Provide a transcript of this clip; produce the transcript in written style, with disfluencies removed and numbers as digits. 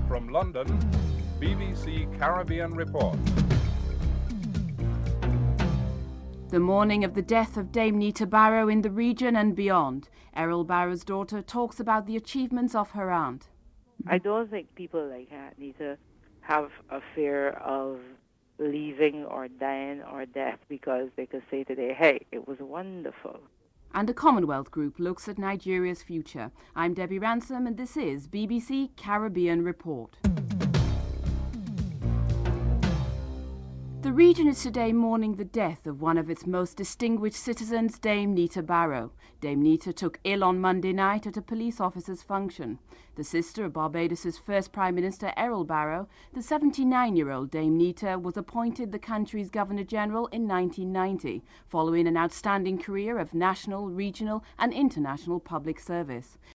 From London, BBC Caribbean Report. The morning of the death of Dame Nita Barrow in the region and beyond, Errol Barrow's daughter talks about the achievements of her aunt. I don't think people like Aunt Nita have a fear of leaving or dying or death because they could say today, hey, it was wonderful. And the Commonwealth Group looks at Nigeria's future. I'm Debbie Ransom and this is BBC Caribbean Report. The region is today mourning the death of one of its most distinguished citizens, Dame Nita Barrow. Dame Nita took ill on Monday night at a police officer's function. The sister of Barbados's first Prime Minister Errol Barrow, the 79-year-old Dame Nita was appointed the country's Governor-General in 1990, following an outstanding career of national, regional and international public service.